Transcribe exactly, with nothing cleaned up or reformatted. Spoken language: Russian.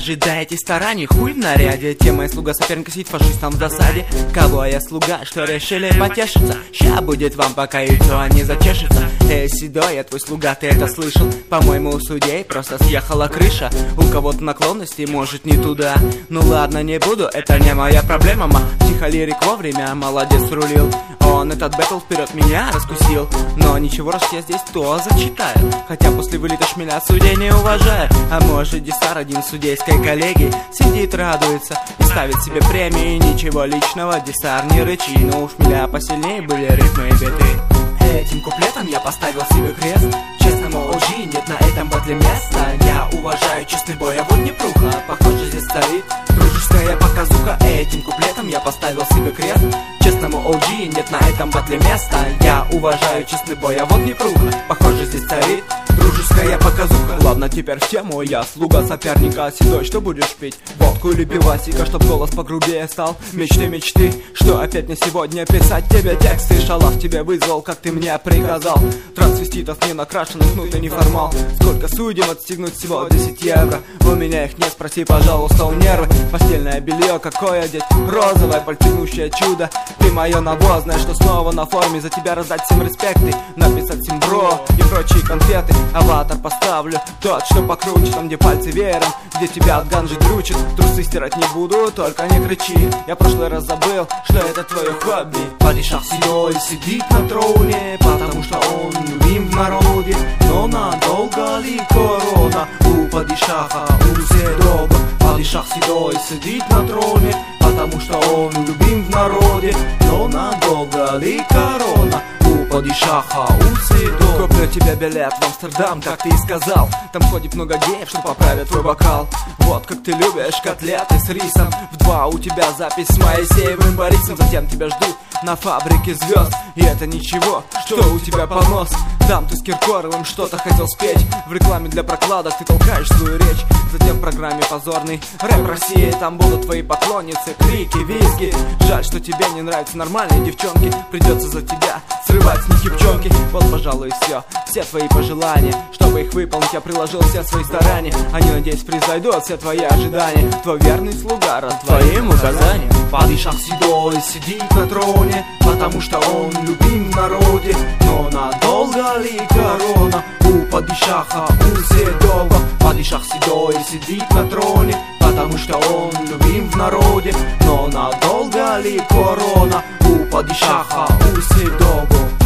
ожидаете стараний, хуй в наряде. Тема и слуга соперника сидит фашистом в засаде. Кого я слуга, что решили потешиться? Ща будет вам, пока яйцо не зачешется. Эй, седой, я твой слуга, ты это слышал? По-моему, у судей просто съехала крыша. У кого-то наклонности, может, не туда. Ну ладно, не буду, это не моя проблема, ма. Психолирик вовремя, молодец, рулил. Он этот бэтл вперед меня раскусил. Но ничего, раз я здесь, то зачитаю. Хотя после вылета шмеля судей не уважаю. А может, Дисар, один судейской коллеги, сидит, радуется и ставит себе премии. Ничего личного, Дисар, не рычи. Но у шмеля посильнее были ритмы и биты. Этим куплетом я поставил себе крест. Честному о джи нет на этом батле места. Я уважаю честный бой, а вот не пруха. Похоже, здесь стоит дружеская показуха. Этим куплетом я поставил себе крест. Честному о джи нет на этом батле места. Я уважаю честный бой, а вот не пруха. Похоже, здесь стоит дружеская показуха. Ладно, теперь в тему. Я слуга соперника. Седой, что будешь пить? Водку или пивасика, чтоб голос погрубее стал? Мечты, мечты, что опять мне сегодня писать тебе тексты? Шалав тебе вызвал, как ты мне приказал. Трансвеститов не накрашенных, ну ты не формал. Сколько судим, отстегнуть всего десять евро. У меня их нет, спроси, пожалуйста, у нервы. Постельное белье, какое одеть? Розовое, пальтинущее чудо. Ты мое навозное, что снова на форме. За тебя раздать всем респекты, написать всем бро и прочие конфеты. Аватар поставлю, тот, что покруче. Там, где пальцы веером, где тебя от ганжи дрючат. Трусы стирать не буду, только не кричи. Я прошлый раз забыл, что это твое хобби. Падишах седой сидит на троне, потому что он любим в народе. Но надолго ли корона у падишаха, у седова? Падишах седой сидит на троне, потому что он любим в народе. Но надолго ли корона у падишаха, у седова? Куплю тебе билет в Амстердам, как ты и сказал. Там ходит много геев, что поправят твой бокал. Вот как ты любишь котлеты с рисом. В два у тебя запись с Моисеевым Борисом. Затем тебя ждут на фабрике звезд. И это ничего, что у тебя понос. Там ты с Киркоровым что-то хотел спеть. В рекламе для прокладок ты толкаешь свою речь. Затем в программе позорный рэп России. Там будут твои поклонницы, крики, визги. Жаль, что тебе не нравятся нормальные девчонки. Придется за тебя срывать с них юбчонки. Вот, пожалуй, и все, все твои пожелания. Чтобы их выполнить, я приложил все свои старания. Они, надеюсь, произойдут все твои ожидания. Твой верный слуга, раз твоим указаниям. Падишах седой сидит на троне, потому что он любим в народе. Но надолго ли корона у падишаха, у седова? Падишах седой сидит на троне, потому что он любим в народе. Но надолго ли корона у падишаха, у седова?